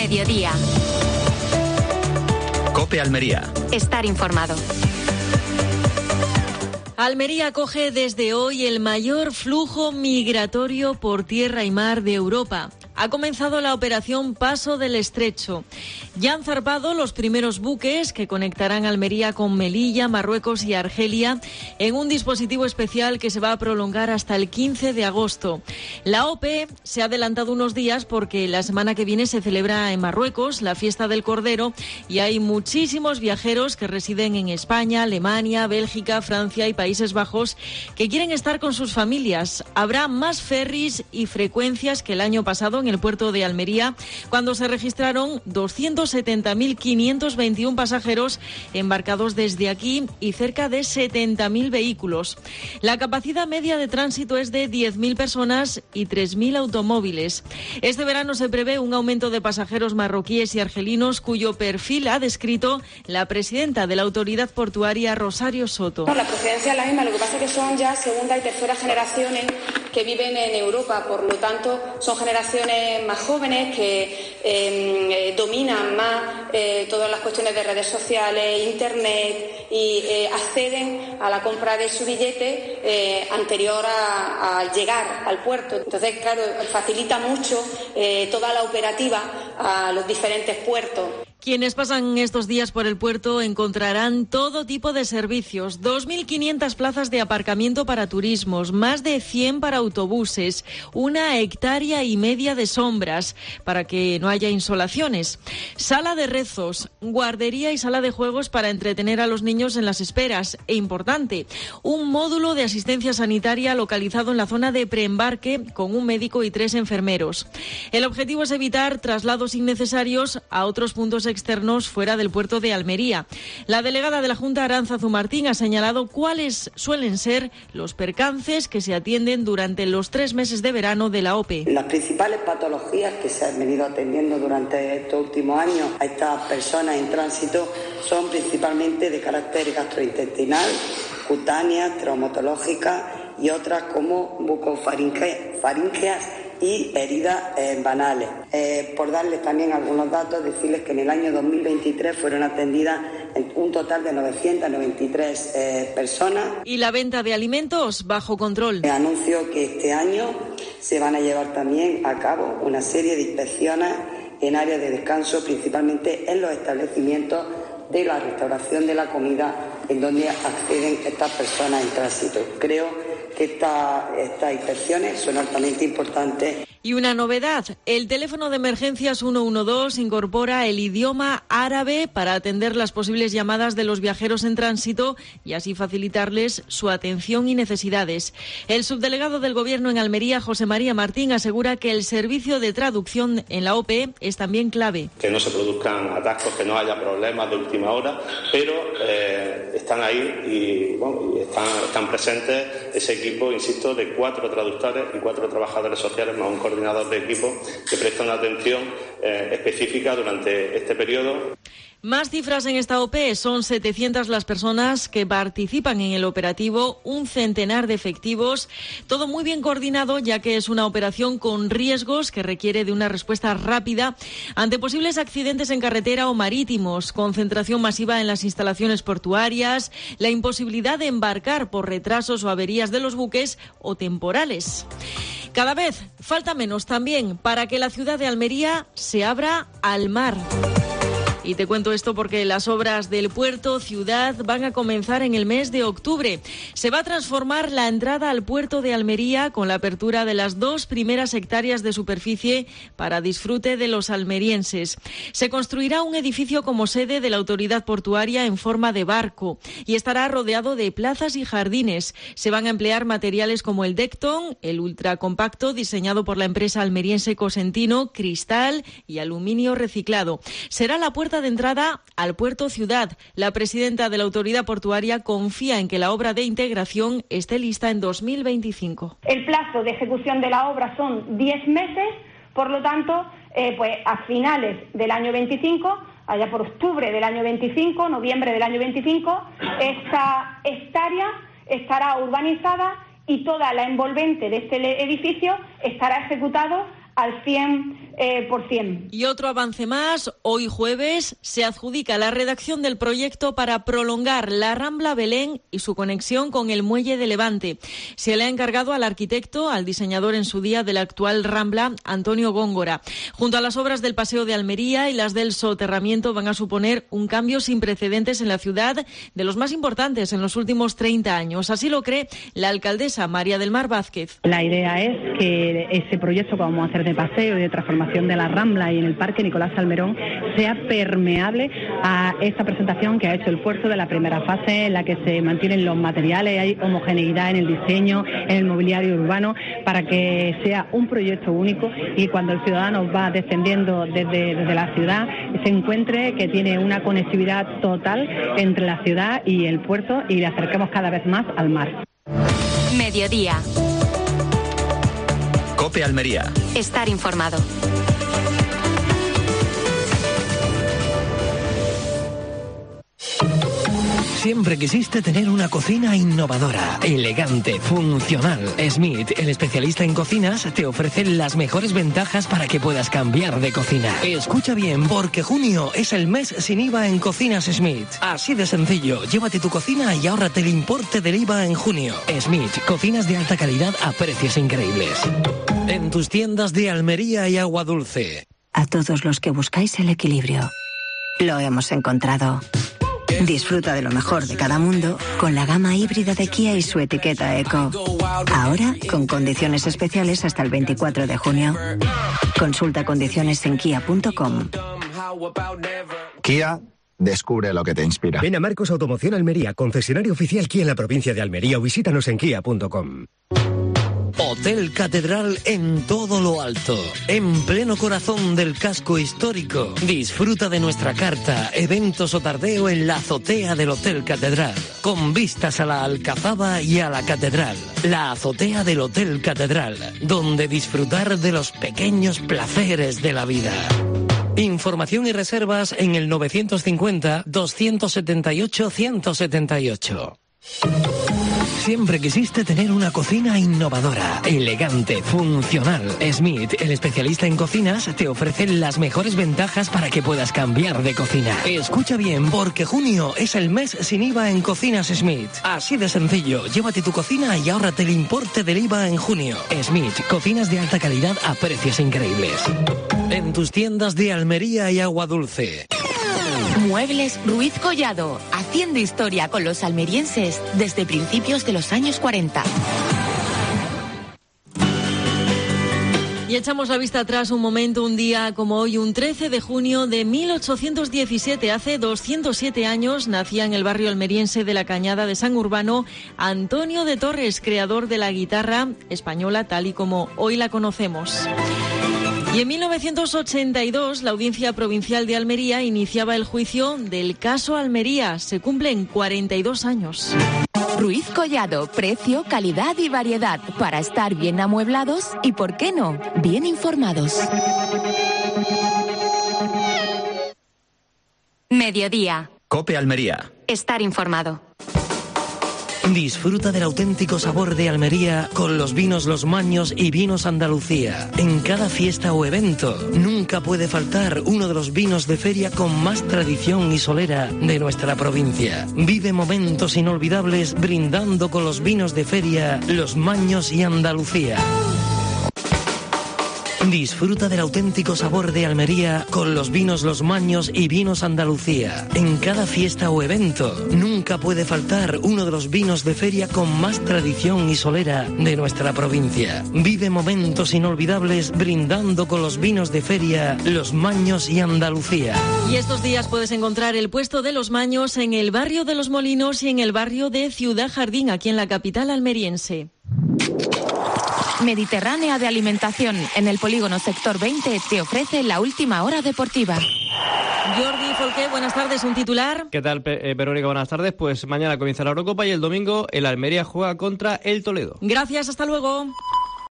mediodía. COPE Almería. Estar informado. Almería acoge desde hoy el mayor flujo migratorio por tierra y mar de Europa. Ha comenzado la operación Paso del Estrecho. Ya han zarpado los primeros buques que conectarán Almería con Melilla, Marruecos y Argelia en un dispositivo especial que se va a prolongar hasta el 15 de agosto. La OPE se ha adelantado unos días porque la semana que viene se celebra en Marruecos la fiesta del Cordero y hay muchísimos viajeros que residen en España, Alemania, Bélgica, Francia y Países Bajos que quieren estar con sus familias. Habrá más ferries y frecuencias que el año pasado en el puerto de Almería, cuando se registraron 270.521 pasajeros embarcados desde aquí y cerca de 70.000 vehículos. La capacidad media de tránsito es de 10.000 personas y 3.000 automóviles. Este verano se prevé un aumento de pasajeros marroquíes y argelinos cuyo perfil ha descrito la presidenta de la autoridad portuaria, Rosario Soto. La procedencia es la misma, lo que pasa es que son ya segunda y tercera generaciones que viven en Europa, por lo tanto son generaciones más jóvenes que dominan más todas las cuestiones de redes sociales, internet y acceden a la compra de su billete anterior a llegar al puerto. Entonces, claro, facilita mucho toda la operativa a los diferentes puertos. Quienes pasan estos días por el puerto encontrarán todo tipo de servicios, 2.500 plazas de aparcamiento para turismos, más de 100 para autobuses, 1,5 hectáreas de sombras para que no haya insolaciones, sala de rezos, guardería y sala de juegos para entretener a los niños en las esperas e, importante, un módulo de asistencia sanitaria localizado en la zona de preembarque con un médico y 3 enfermeros. El objetivo es evitar traslados innecesarios a otros puntos externos fuera del puerto de Almería. La delegada de la Junta, Arantzazu Martín, ha señalado cuáles suelen ser los percances que se atienden durante los 3 meses de verano de la OPE. Las principales patologías que se han venido atendiendo durante estos últimos años a estas personas en tránsito son principalmente de carácter gastrointestinal, cutáneas, traumatológicas y otras como bucofaringeas y heridas banales. Por darles también algunos datos, decirles que en el año 2023 fueron atendidas un total de 993 personas. Y la venta de alimentos bajo control. Anuncio que este año se van a llevar también a cabo una serie de inspecciones en áreas de descanso, principalmente en los establecimientos de la restauración de la comida en donde acceden estas personas en tránsito. Creo que estas inspecciones son altamente importantes. Y una novedad, el teléfono de emergencias 112 incorpora el idioma árabe para atender las posibles llamadas de los viajeros en tránsito y así facilitarles su atención y necesidades. El subdelegado del Gobierno en Almería, José María Martín, asegura que el servicio de traducción en la OPE es también clave. Que no se produzcan atascos, que no haya problemas de última hora, pero están ahí y están presentes ese equipo, insisto, de 4 traductores y 4 trabajadores sociales más un coordinador de equipo que presta una atención específica durante este periodo. Más cifras en esta OPE, son 700 las personas que participan en el operativo, un centenar de efectivos, todo muy bien coordinado ya que es una operación con riesgos que requiere de una respuesta rápida ante posibles accidentes en carretera o marítimos, concentración masiva en las instalaciones portuarias, la imposibilidad de embarcar por retrasos o averías de los buques o temporales. Cada vez falta menos también para que la ciudad de Almería se abra al mar. Y te cuento esto porque las obras del puerto ciudad van a comenzar en el mes de octubre. Se va a transformar la entrada al puerto de Almería con la apertura de las 2 primeras hectáreas de superficie para disfrute de los almerienses. Se construirá un edificio como sede de la autoridad portuaria en forma de barco y estará rodeado de plazas y jardines. Se van a emplear materiales como el Decton, el ultracompacto diseñado por la empresa almeriense Cosentino, cristal y aluminio reciclado. Será la puerta de entrada al puerto ciudad. La presidenta de la autoridad portuaria confía en que la obra de integración esté lista en 2025. El plazo de ejecución de la obra son 10 meses, por lo tanto, a finales del año 25, allá por octubre del año 25, noviembre del año 25, esta hectárea estará urbanizada y toda la envolvente de este edificio estará ejecutado al 100%. por 100. Y otro avance más, hoy jueves se adjudica la redacción del proyecto para prolongar la Rambla Belén y su conexión con el Muelle de Levante. Se le ha encargado al arquitecto, al diseñador en su día de la actual Rambla, Antonio Góngora. Junto a las obras del Paseo de Almería y las del soterramiento van a suponer un cambio sin precedentes en la ciudad, de los más importantes en los últimos 30 años. Así lo cree la alcaldesa María del Mar Vázquez. La idea es que ese proyecto que vamos a hacer de paseo y de transformación de la Rambla y en el Parque Nicolás Salmerón sea permeable a esta presentación que ha hecho el puerto de la primera fase, en la que se mantienen los materiales, hay homogeneidad en el diseño, en el mobiliario urbano, para que sea un proyecto único y cuando el ciudadano va descendiendo desde la ciudad se encuentre que tiene una conectividad total entre la ciudad y el puerto y le acerquemos cada vez más al mar. Mediodía. COPE Almería. Estar informado. Siempre quisiste tener una cocina innovadora, elegante, funcional. Smith, el especialista en cocinas, te ofrece las mejores ventajas para que puedas cambiar de cocina. Escucha bien, porque junio es el mes sin IVA en Cocinas Smith. Así de sencillo, llévate tu cocina y ahórrate el importe del IVA en junio. Smith, cocinas de alta calidad a precios increíbles. En tus tiendas de Almería y Agua Dulce. A todos los que buscáis el equilibrio, lo hemos encontrado. Disfruta de lo mejor de cada mundo con la gama híbrida de Kia y su etiqueta Eco. Ahora con condiciones especiales hasta el 24 de junio. Consulta condiciones en kia.com. Kia, descubre lo que te inspira. Ven a Marcos Automoción Almería, concesionario oficial Kia en la provincia de Almería, o visítanos en kia.com. Hotel Catedral en todo lo alto, en pleno corazón del casco histórico. Disfruta de nuestra carta, eventos o tardeo en la azotea del Hotel Catedral, con vistas a la Alcazaba y a la Catedral. La azotea del Hotel Catedral, donde disfrutar de los pequeños placeres de la vida. Información y reservas en el 950-278-178. Siempre quisiste tener una cocina innovadora, elegante, funcional. Smith, el especialista en cocinas, te ofrece las mejores ventajas para que puedas cambiar de cocina. Escucha bien, porque junio es el mes sin IVA en Cocinas Smith. Así de sencillo, llévate tu cocina y ahórrate el importe del IVA en junio. Smith, cocinas de alta calidad a precios increíbles. En tus tiendas de Almería y Agua Dulce. Muebles Ruiz Collado, haciendo historia con los almerienses desde principios de los años 40. Y echamos la vista atrás un momento, un día como hoy, un 13 de junio de 1817, hace 207 años, nacía en el barrio almeriense de la Cañada de San Urbano Antonio de Torres, creador de la guitarra española tal y como hoy la conocemos. Y en 1982, la Audiencia Provincial de Almería iniciaba el juicio del caso Almería. Se cumplen 42 años. Ruiz Collado, precio, calidad y variedad para estar bien amueblados y, ¿por qué no?, bien informados. Mediodía. COPE Almería. Estar informado. Disfruta del auténtico sabor de Almería con los vinos Los Maños y Vinos Andalucía. En cada fiesta o evento nunca puede faltar uno de los vinos de feria con más tradición y solera de nuestra provincia. Vive momentos inolvidables brindando con los vinos de feria Los Maños y Andalucía. Disfruta del auténtico sabor de Almería con los vinos Los Maños y Vinos Andalucía. En cada fiesta o evento nunca puede faltar uno de los vinos de feria con más tradición y solera de nuestra provincia. Vive momentos inolvidables brindando con los vinos de feria Los Maños y Andalucía. Y estos días puedes encontrar el puesto de Los Maños en el barrio de Los Molinos y en el barrio de Ciudad Jardín, aquí en la capital almeriense. Mediterránea de Alimentación, en el polígono Sector 20, te ofrece la última hora deportiva. Jordi Folqué, buenas tardes, un titular. ¿Qué tal, Verónica? Buenas tardes. Pues mañana comienza la Eurocopa y el domingo el Almería juega contra el Toledo. Gracias, hasta luego.